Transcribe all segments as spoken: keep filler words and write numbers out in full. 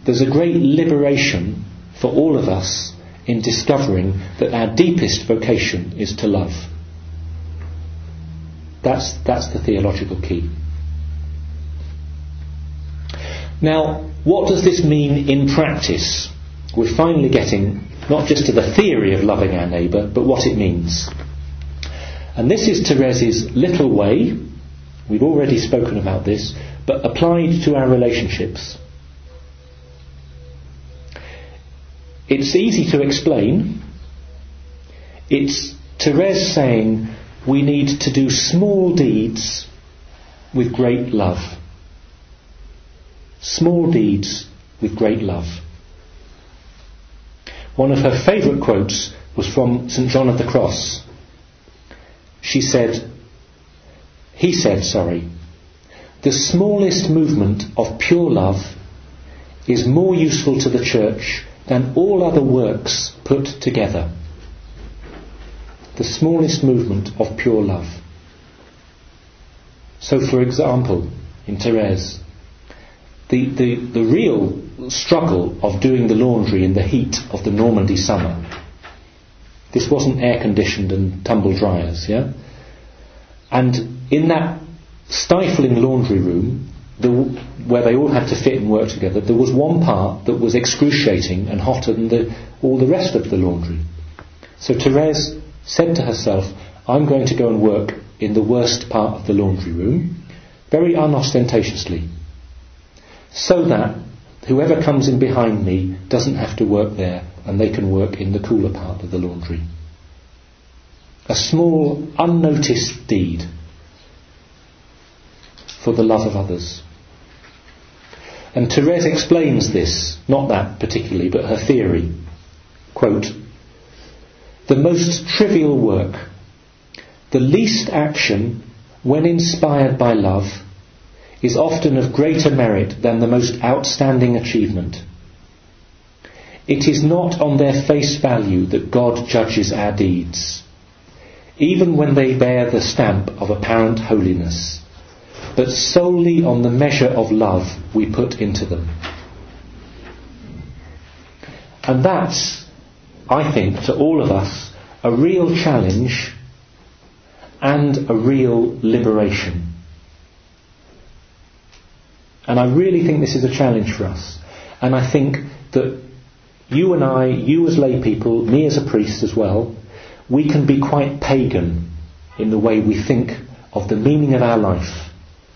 there's a great liberation for all of us in discovering that our deepest vocation is to love. That's, that's the theological key. Now, what does this mean in practice? We're finally getting not just to the theory of loving our neighbour, but what it means. And this is Therese's little way. We've already spoken about this, but applied to our relationships. It's easy to explain. It's Therese saying we need to do small deeds with great love. Small deeds with great love. One of her favourite quotes was from Saint John of the Cross. She said, he said, sorry, the smallest movement of pure love is more useful to the Church than all other works put together. The smallest movement of pure love. So, for example, in Therese, the, the, the real struggle of doing the laundry in the heat of the Normandy summer, this wasn't air-conditioned and tumble dryers, yeah? And in that stifling laundry room, the, where they all had to fit and work together, there was one part that was excruciating and hotter than the, all the rest of the laundry. So Therese said to herself, I'm going to go and work in the worst part of the laundry room, very unostentatiously, so that whoever comes in behind me doesn't have to work there and they can work in the cooler part of the laundry. A small, unnoticed deed for the love of others. And Therese explains this, not that particularly, but her theory. Quote, the most trivial work, the least action, when inspired by love, is often of greater merit than the most outstanding achievement. It is not on their face value that God judges our deeds, even when they bear the stamp of apparent holiness, but solely on the measure of love we put into them. And that's, I think, to all of us, a real challenge and a real liberation. And I really think this is a challenge for us. And I think that you and I, you as lay people, me as a priest as well, we can be quite pagan in the way we think of the meaning of our life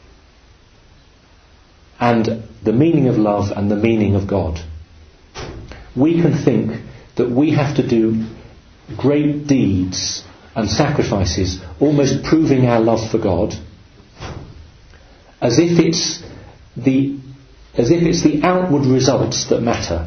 and the meaning of love and the meaning of God. We can think that we have to do great deeds and sacrifices, almost proving our love for God, as if it's the as if it's the outward results that matter,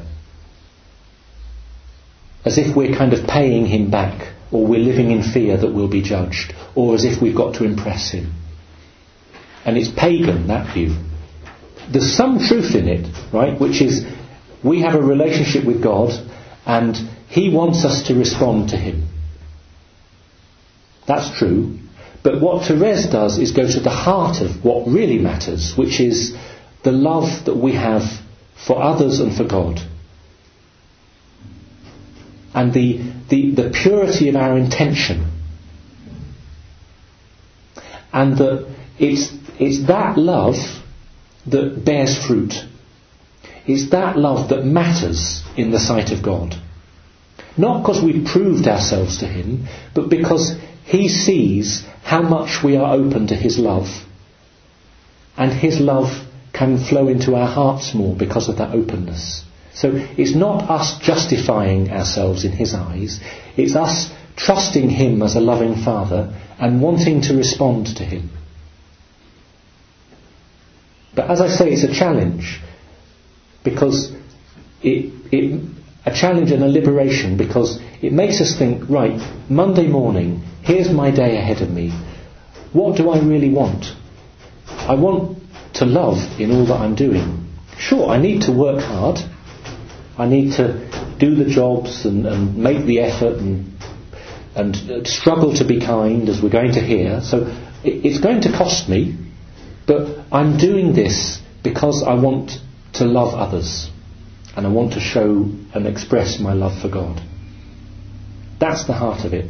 as if we're kind of paying him back, or we're living in fear that we'll be judged, or as if we've got to impress him. And it's pagan, that view. There's some truth in it, right, which is we have a relationship with God and he wants us to respond to him. That's true. But what Therese does is go to the heart of what really matters, which is the love that we have for others and for God. And the, the, the purity of our intention. And that it's, it's that love that bears fruit. It's that love that matters in the sight of God. Not because we've proved ourselves to him, but because he sees how much we are open to his love. And his love can flow into our hearts more because of that openness. So it's not us justifying ourselves in his eyes. It's us trusting him as a loving father and wanting to respond to him. But as I say, it's a challenge. Because it, it a challenge and a liberation, because it makes us think, right, Monday morning, here's my day ahead of me. What do I really want? I want to love in all that I'm doing. Sure, I need to work hard. I need to do the jobs and, and make the effort and, and struggle to be kind, as we're going to hear. So it, it's going to cost me, but I'm doing this because I want to love others. and I want to show and express my love for God. That's the heart of it.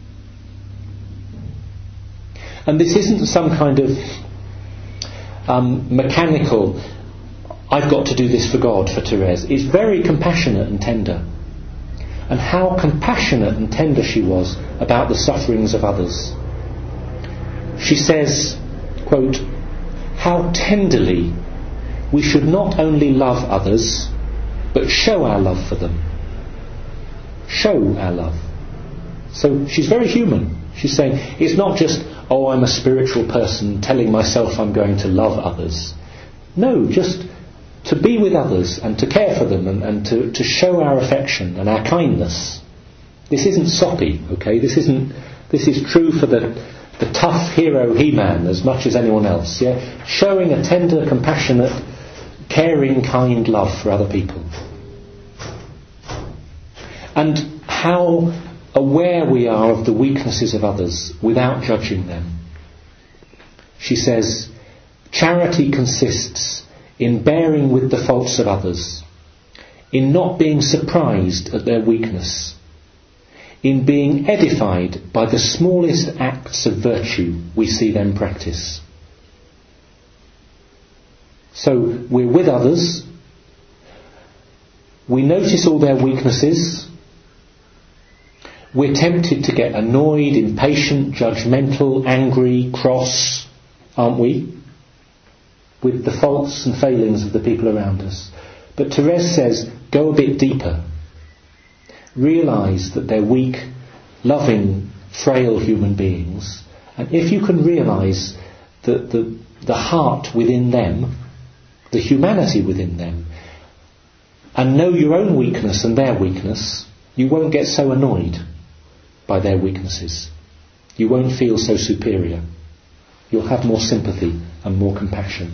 And this isn't some kind of um, mechanical, I've got to do this for God, for Therese. It's very compassionate and tender. And how compassionate and tender she was about the sufferings of others. She says, quote, "How tenderly we should not only love others, but show our love for them." Show our love. So she's very human. She's saying, it's not just, oh, I'm a spiritual person telling myself I'm going to love others. No, just to be with others and to care for them and, and to, to show our affection and our kindness. This isn't soppy, okay? This isn't. This is true for the the tough hero He-Man as much as anyone else. Yeah, showing a tender, compassionate, caring, kind love for other people, and how aware we are of the weaknesses of others without judging them. She says, charity consists in bearing with the faults of others, in not being surprised at their weakness, in being edified by the smallest acts of virtue we see them practice. So we're with others, we notice all their weaknesses, we're tempted to get annoyed, impatient, judgmental, angry, cross, aren't we? With the faults and failings of the people around us. But Therese says, go a bit deeper. Realise that they're weak, loving, frail human beings. And if you can realise the, the, the heart within them, the humanity within them, and know your own weakness and their weakness, you won't get so annoyed by their weaknesses. You won't feel so superior. You'll have more sympathy and more compassion.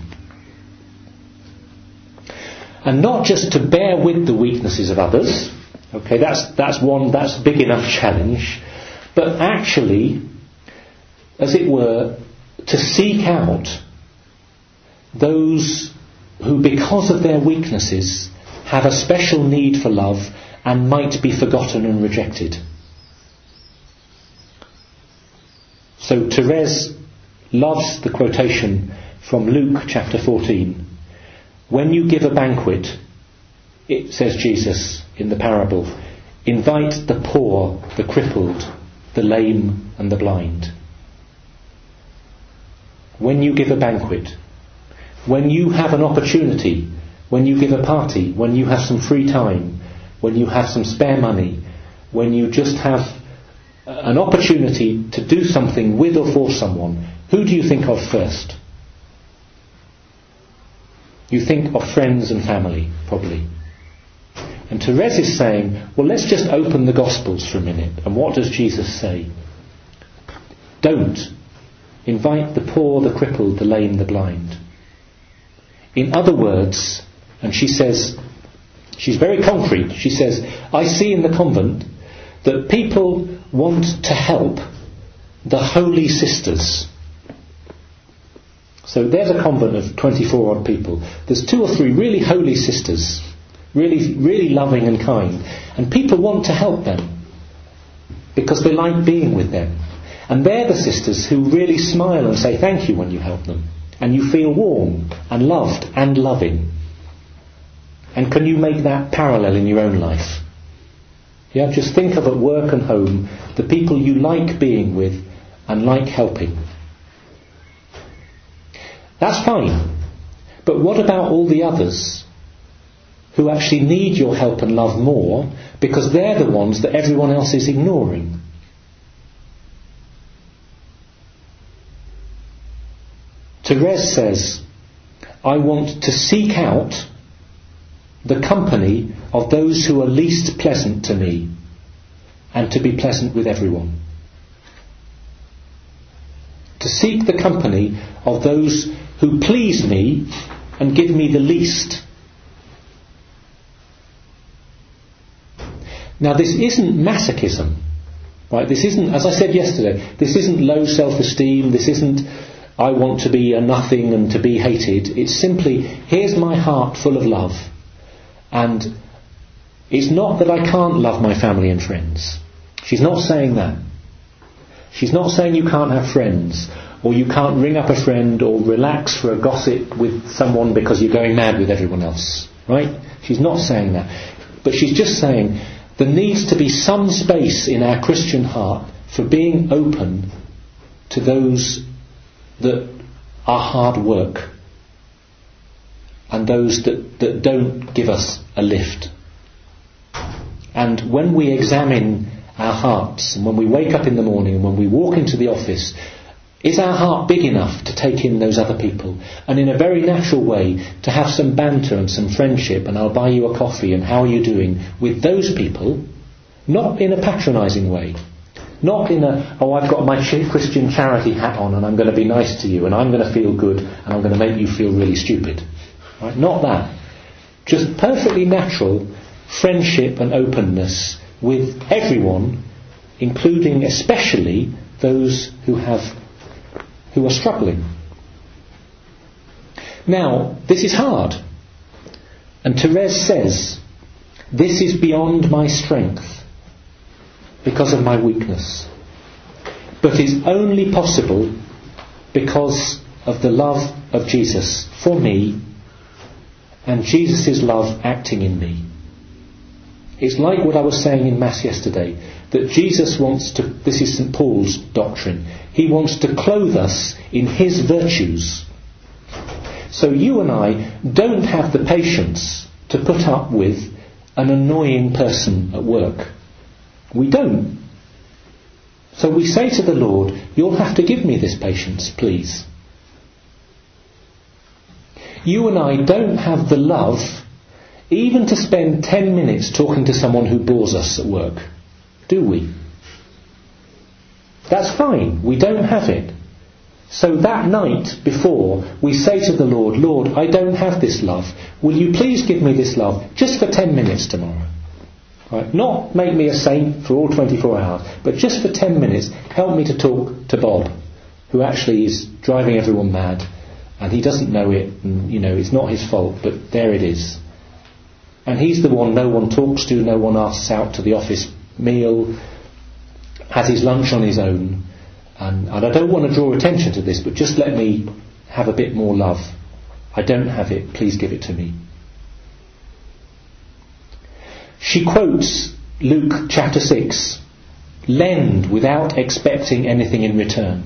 And not just to bear with the weaknesses of others. Okay, that's that's one that's a big enough challenge. But actually, as it were, to seek out those who, because of their weaknesses, have a special need for love and might be forgotten and rejected. So Therese loves the quotation from Luke chapter fourteen. When you give a banquet, it says Jesus in the parable, invite the poor, the crippled, the lame and the blind. When you give a banquet, when you have an opportunity, when you give a party, when you have some free time, when you have some spare money, when you just have an opportunity to do something with or for someone, who do you think of first? You think of friends and family, probably. And Therese is saying, well, let's just open the Gospels for a minute. And what does Jesus say? Don't invite the poor, the crippled, the lame, the blind. In other words, and she says, she's very concrete, she says, I see in the convent that people want to help the holy sisters. So there's a convent of twenty-four odd people. There's two or three really holy sisters, really, really loving and kind, and people want to help them because they like being with them. And they're the sisters who really smile and say thank you when you help them, and you feel warm and loved and loving. And can you make that parallel in your own life? Yeah, just think of at work and home the people you like being with and like helping. That's fine. But what about all the others who actually need your help and love more because they're the ones that everyone else is ignoring? Therese says, I want to seek out the company of those who are least pleasant to me and to be pleasant with everyone. To seek the company of those who please me and give me the least. Now this isn't masochism, right? This isn't, as I said yesterday, this isn't low self-esteem, this isn't I want to be a nothing and to be hated. It's simply, here's my heart full of love, And it's not that I can't love my family and friends. She's not saying that. She's not saying you can't have friends, or you can't ring up a friend or relax for a gossip with someone because you're going mad with everyone else. Right? She's not saying that. But she's just saying there needs to be some space in our Christian heart for being open to those that are hard work and those that, that don't give us a lift. And when we examine our hearts, and when we wake up in the morning and when we walk into the office, is our heart big enough to take in those other people, and in a very natural way to have some banter and some friendship, and I'll buy you a coffee and how are you doing with those people, not in a patronising way, not in a, oh, I've got my Christian charity hat on and I'm going to be nice to you and I'm going to feel good and I'm going to make you feel really stupid. Right? Not that. Just perfectly natural friendship and openness with everyone, including especially those who have who are struggling. Now, this is hard. And Therese says, this is beyond my strength because of my weakness. But it's only possible because of the love of Jesus for me and Jesus' love acting in me. It's like what I was saying in Mass yesterday, that Jesus wants to, this is Saint Paul's doctrine, he wants to clothe us in his virtues. So you and I don't have the patience to put up with an annoying person at work. We don't. So we say to the Lord, you'll have to give me this patience, please. You and I don't have the love even to spend ten minutes talking to someone who bores us at work. Do we? That's fine. We don't have it. So that night before, we say to the Lord, Lord, I don't have this love. Will you please give me this love just for ten minutes tomorrow? Right? Not make me a saint for all twenty-four hours, but just for ten minutes, help me to talk to Bob, who actually is driving everyone mad, and he doesn't know it, and you know, it's not his fault, but there it is. And he's the one no one talks to, no one asks out to the office meal, has his lunch on his own. And, and I don't want to draw attention to this, but just let me have a bit more love. I don't have it, please give it to me. She quotes Luke chapter six, lend without expecting anything in return.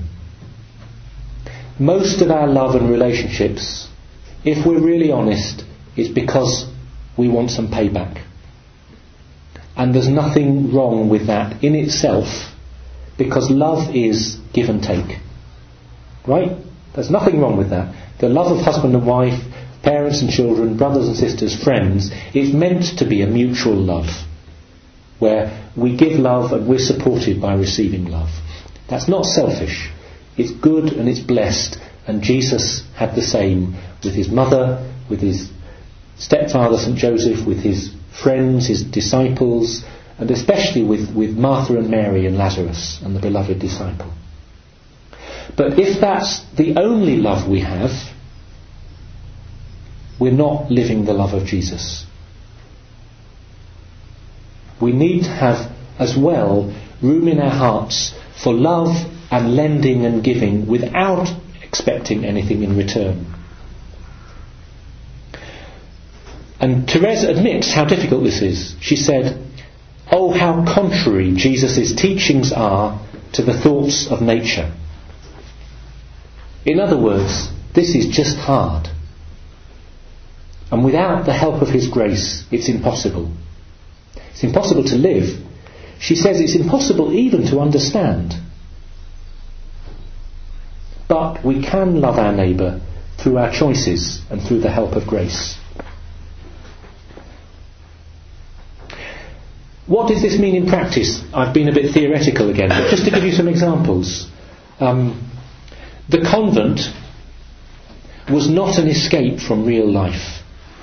Most of our love and relationships, if we're really honest, is because we want some payback. And there's nothing wrong with that in itself, because love is give and take. Right? There's nothing wrong with that. The love of husband and wife, parents and children, brothers and sisters, friends, is meant to be a mutual love, where we give love and we're supported by receiving love. That's not selfish. It's good and it's blessed, and Jesus had the same with his mother, with his stepfather Saint Joseph, with his friends, his disciples, and especially with, with Martha and Mary and Lazarus and the beloved disciple. But if that's the only love we have, we're not living the love of Jesus. We need to have as well room in our hearts for love and lending and giving without expecting anything in return. And Therese admits how difficult this is. She said, oh, how contrary Jesus' teachings are to the thoughts of nature. In other words, this is just hard. And without the help of his grace, it's impossible. It's impossible to live. She says it's impossible even to understand. But we can love our neighbour through our choices and through the help of grace. What does this mean in practice? I've been a bit theoretical again, but just to give you some examples. Um, the convent was not an escape from real life.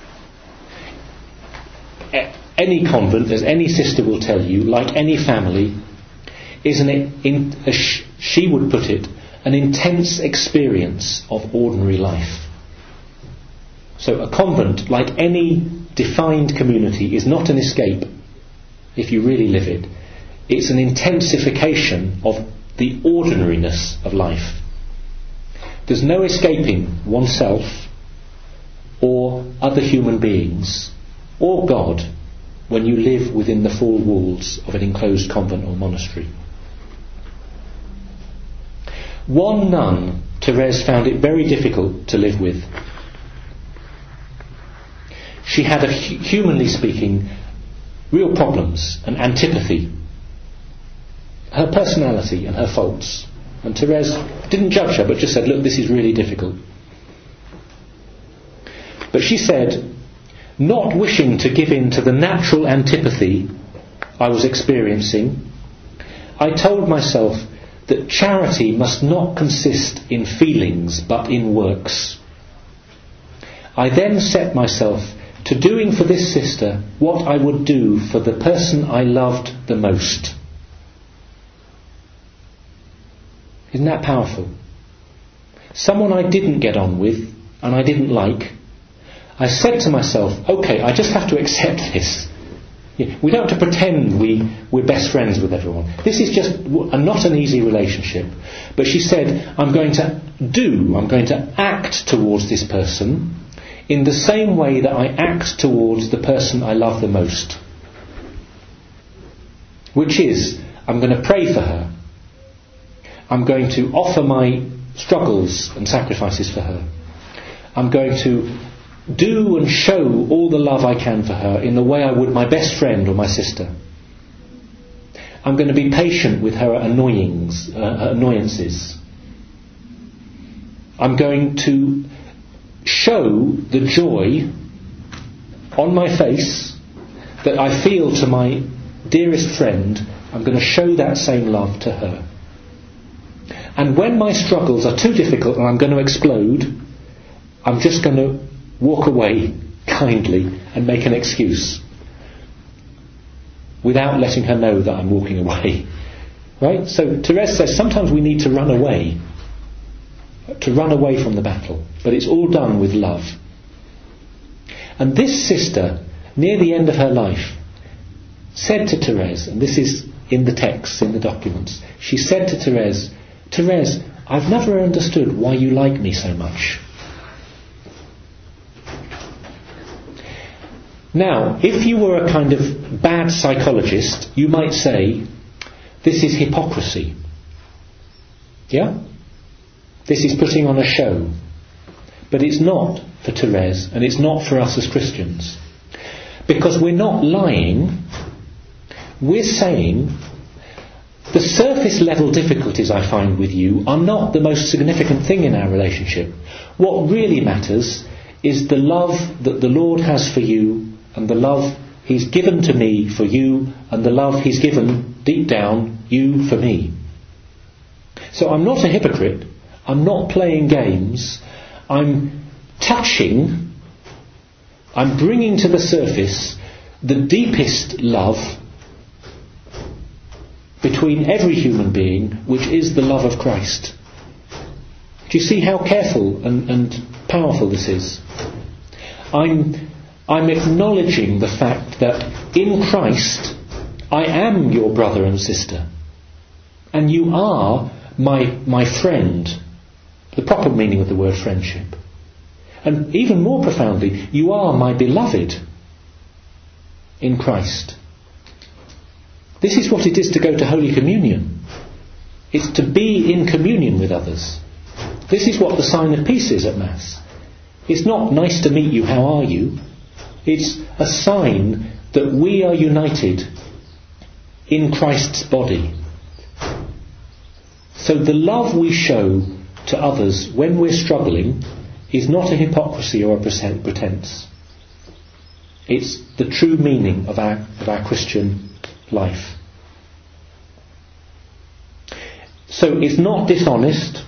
Any convent, as any sister will tell you, like any family, is an, in, as she would put it, an intense experience of ordinary life. So a convent, like any defined community is not an escape, if you really live it. It's an intensification of the ordinariness of life. There's no escaping oneself or other human beings or God when you live within the four walls of an enclosed convent or monastery. One nun, Therese, found it very difficult to live with. She had, a, humanly speaking, real problems and antipathy. Her personality and her faults. And Therese didn't judge her, but just said, look, this is really difficult. But she said, not wishing to give in to the natural antipathy I was experiencing, I told myself that charity must not consist in feelings but in works. I then set myself to doing for this sister what I would do for the person I loved the most. Isn't that powerful? Someone I didn't get on with and I didn't like, I said to myself, okay, I just have to accept this. We don't have to pretend we, we're best friends with everyone. This is just a, not an easy relationship. But she said, I'm going to do, I'm going to act towards this person in the same way that I act towards the person I love the most. Which is, I'm going to pray for her. I'm going to offer my struggles and sacrifices for her. I'm going to do and show all the love I can for her in the way I would my best friend or my sister. I'm going to be patient with her annoyings, uh, her annoyances. I'm going to show the joy on my face that I feel to my dearest friend. I'm going to show that same love to her. And when my struggles are too difficult and I'm going to explode, I'm just going to walk away kindly and make an excuse without letting her know that I'm walking away. Right? So Therese says sometimes we need to run away, to run away from the battle, but it's all done with love. And this sister, near the end of her life, said to Therese, and this is in the texts, in the documents, she said to Therese, Therese, I've never understood why you like me so much. Now, if you were a kind of bad psychologist, you might say, this is hypocrisy. Yeah? This is putting on a show. But it's not for Therese, and it's not for us as Christians. Because we're not lying, we're saying, the surface level difficulties I find with you are not the most significant thing in our relationship. What really matters is the love that the Lord has for you, and the love He's given to me for you, and the love He's given deep down you for me. So I'm not a hypocrite. I'm not playing games. I'm touching, I'm bringing to the surface the deepest love between every human being, which is the love of Christ. Do you see how careful and, and powerful this is? I'm I'm acknowledging the fact that in Christ I am your brother and sister, and you are my my friend, the proper meaning of the word friendship. And even more profoundly, you are my beloved in Christ. This is what it is to go to Holy Communion. It's to be in communion with others. This is what the sign of peace is at Mass. It's not nice to meet you, how are you? It's a sign that we are united in Christ's body. So the love we show to others when we're struggling is not a hypocrisy or a pretense. It's the true meaning of our, of our Christian life. So it's not dishonest.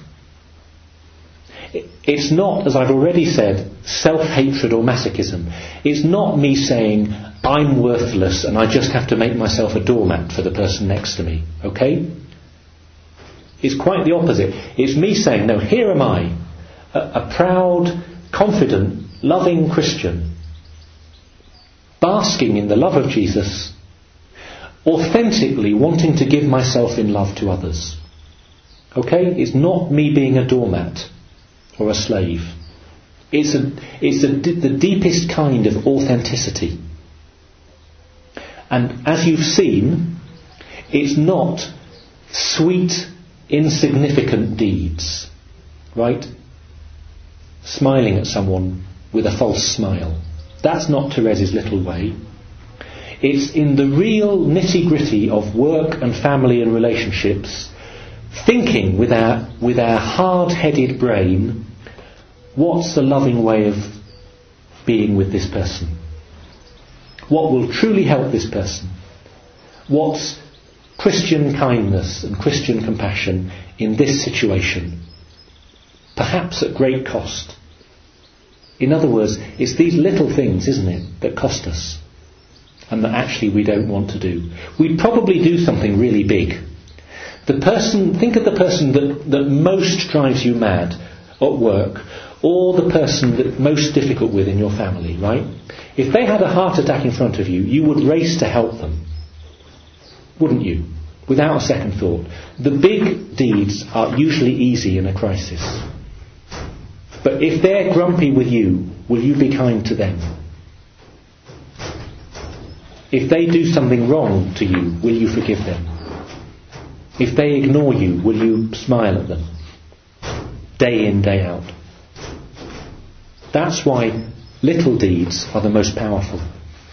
It's not, as I've already said, self-hatred or masochism. It's not me saying, I'm worthless and I just have to make myself a doormat for the person next to me. Okay? It's quite the opposite. It's me saying, no, here am I, a, a proud, confident, loving Christian. asking in the love of Jesus, authentically wanting to give myself in love to others. Okay? It's not me being a doormat or a slave. It's a, it's a, the deepest kind of authenticity. And as you've seen, it's not sweet, insignificant deeds, right? Smiling at someone with a false smile. That's not Therese's little way. It's in the real nitty-gritty of work and family and relationships, thinking with our, with our hard-headed brain, what's the loving way of being with this person? What will truly help this person? What's Christian kindness and Christian compassion in this situation? Perhaps at great cost. In other words, it's these little things, isn't it, that cost us and that actually we don't want to do. We'd probably do something really big. The person, think of the person that, that most drives you mad at work, or the person that's most difficult with in your family, right? If they had a heart attack in front of you, you would race to help them, wouldn't you? Without a second thought. The big deeds are usually easy in a crisis. But if they're grumpy with you, will you be kind to them? If they do something wrong to you, will you forgive them? If they ignore you, will you smile at them? Day in, day out. That's why little deeds are the most powerful.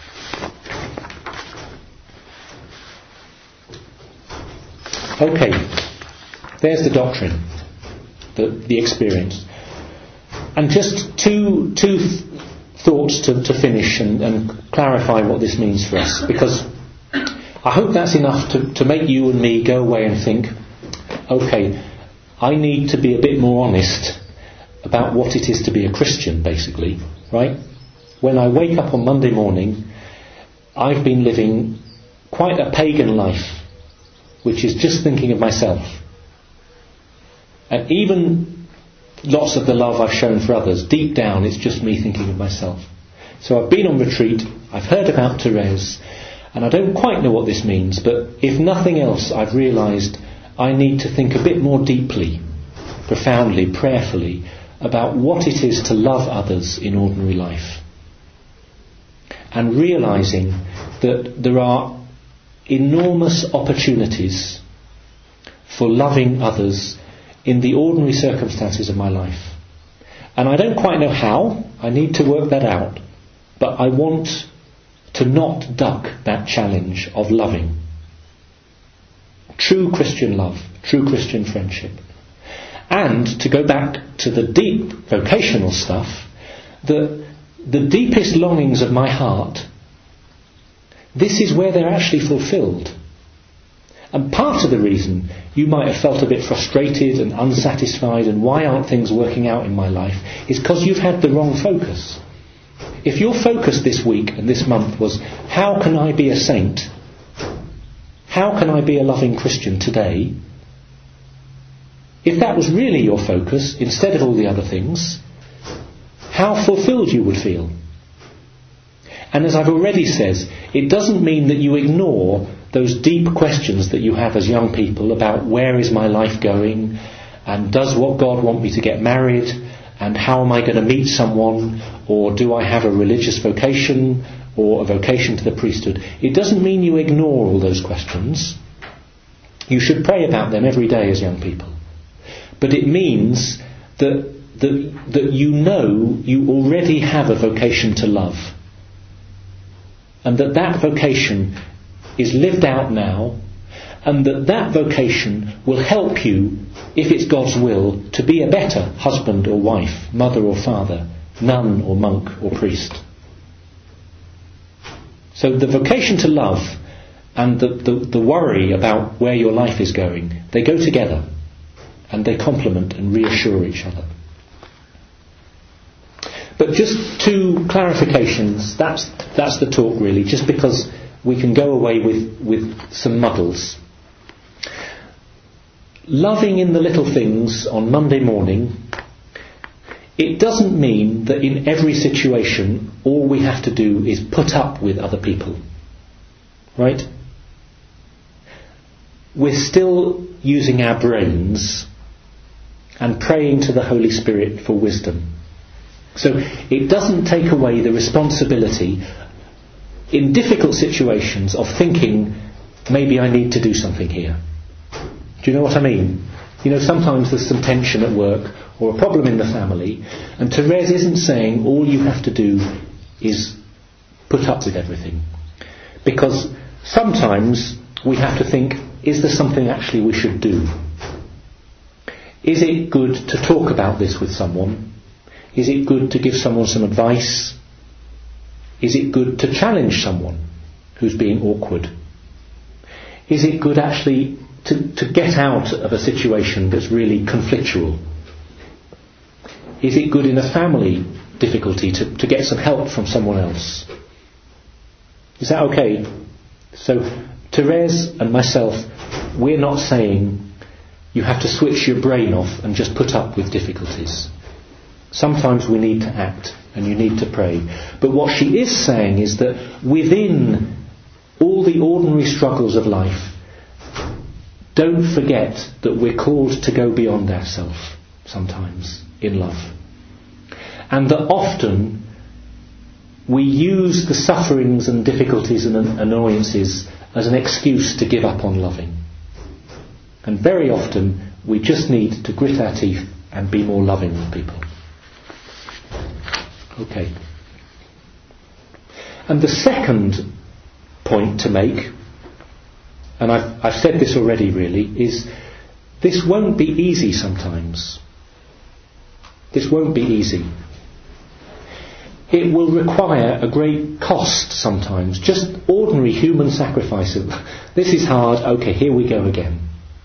Okay, there's the doctrine, the, the experience. And just two two th- thoughts to, to finish and, and clarify what this means for us, because I hope that's enough to, to make you and me go away and think, okay, I need to be a bit more honest about what it is to be a Christian, basically, right? When I wake up on Monday morning, I've been living quite a pagan life, which is just thinking of myself. And even lots of the love I've shown for others, deep down it's just me thinking of myself. So I've been on retreat, I've heard about Therese, and I don't quite know what this means, but if nothing else, I've realised I need to think a bit more deeply, profoundly, prayerfully, about what it is to love others in ordinary life. And realising that there are enormous opportunities for loving others in the ordinary circumstances of my life. And I don't quite know how, I need to work that out, but I want to not duck that challenge of loving. True Christian love, true Christian friendship. And to go back to the deep vocational stuff, the, the deepest longings of my heart, this is where they're actually fulfilled. And part of the reason you might have felt a bit frustrated and unsatisfied and why aren't things working out in my life is because you've had the wrong focus. If your focus this week and this month was, how can I be a saint? How can I be a loving Christian today? If that was really your focus, instead of all the other things, how fulfilled you would feel. And as I've already said, it doesn't mean that you ignore those deep questions that you have as young people about where is my life going, and does what God want me to get married, and how am I going to meet someone, or do I have a religious vocation or a vocation to the priesthood. It doesn't mean you ignore all those questions. You should pray about them every day as young people. But it means that, that, that you know you already have a vocation to love. And that that vocation is lived out now, and that that vocation will help you, if it's God's will, to be a better husband or wife, mother or father, nun or monk or priest. So the vocation to love and the, the, the worry about where your life is going, they go together and they complement and reassure each other. But just two clarifications, that's that's the talk really, just because we can go away with, with some muddles. Loving in the little things on Monday morning it doesn't mean that in every situation all we have to do is put up with other people. Right? We're still using our brains and praying to the Holy Spirit for wisdom. So it doesn't take away the responsibility in difficult situations of thinking, maybe I need to do something here. Do you know what I mean? You know, sometimes there's some tension at work or a problem in the family, and Therese isn't saying all you have to do is put up with everything. Because sometimes we have to think, is there something actually we should do? Is it good to talk about this with someone? Is it good to give someone some advice? Is it good to challenge someone who's being awkward? Is it good actually to, to get out of a situation that's really conflictual? Is it good in a family difficulty to, to get some help from someone else? Is that okay? So Therese and myself, we're not saying you have to switch your brain off and just put up with difficulties. Sometimes we need to act and you need to pray. But what she is saying is that within all the ordinary struggles of life, don't forget that we're called to go beyond ourselves sometimes in love. And that often we use the sufferings and difficulties and annoyances as an excuse to give up on loving. And very often we just need to grit our teeth and be more loving with people. Okay. And the second point to make, and I've, I've said this already really, is this won't be easy sometimes. This won't be easy. It will require a great cost sometimes, just ordinary human sacrifice of, this is hard, okay, here we go again.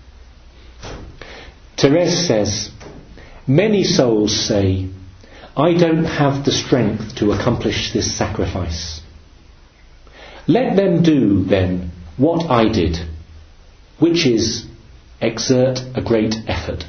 Therese says, many souls say, I don't have the strength to accomplish this sacrifice. Let them do, then, what I did, which is exert a great effort.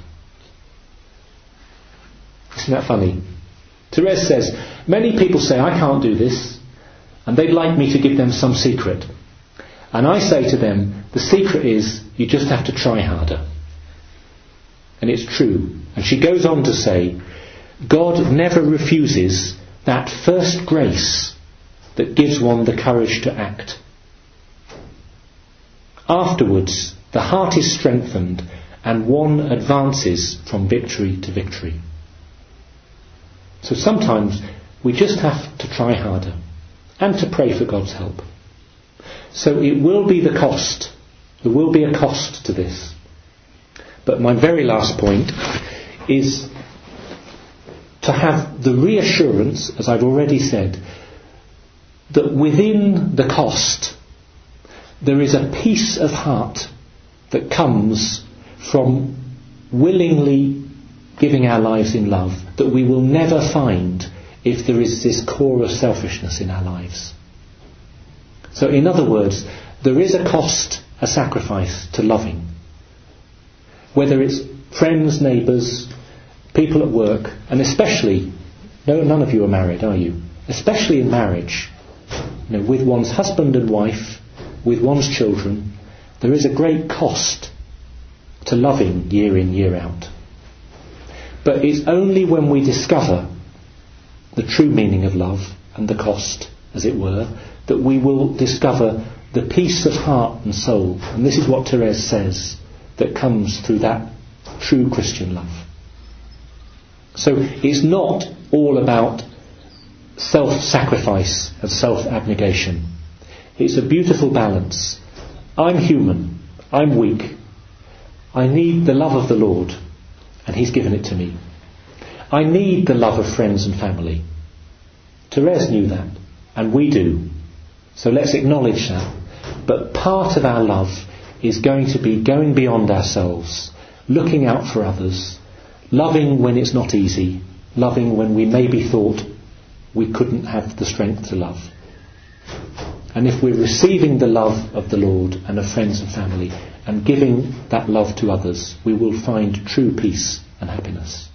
Isn't that funny? Therese says, many people say, I can't do this, and they'd like me to give them some secret. And I say to them, the secret is, you just have to try harder. And it's true. And she goes on to say, God never refuses that first grace that gives one the courage to act. Afterwards, the heart is strengthened and one advances from victory to victory. So sometimes we just have to try harder and to pray for God's help. So it will be the cost. There will be a cost to this. But my very last point is to have the reassurance, as I've already said, that within the cost there is a peace of heart that comes from willingly giving our lives in love that we will never find if there is this core of selfishness in our lives. So in other words, there is a cost, a sacrifice to loving. Whether it's friends, neighbours, people at work, and especially, no, none of you are married, are you? Especially in marriage, you know, with one's husband and wife, with one's children, there is a great cost to loving year in, year out. But it's only when we discover the true meaning of love and the cost, as it were, that we will discover the peace of heart and soul. And this is what Therese says, that comes through that true Christian love. So it's not all about self-sacrifice and self-abnegation. It's a beautiful balance. I'm human. I'm weak. I need the love of the Lord, and He's given it to me. I need the love of friends and family. Therese knew that, and we do. So let's acknowledge that. But part of our love is going to be going beyond ourselves, looking out for others, loving when it's not easy, loving when we maybe thought we couldn't have the strength to love. And if we're receiving the love of the Lord and of friends and family and giving that love to others, we will find true peace and happiness.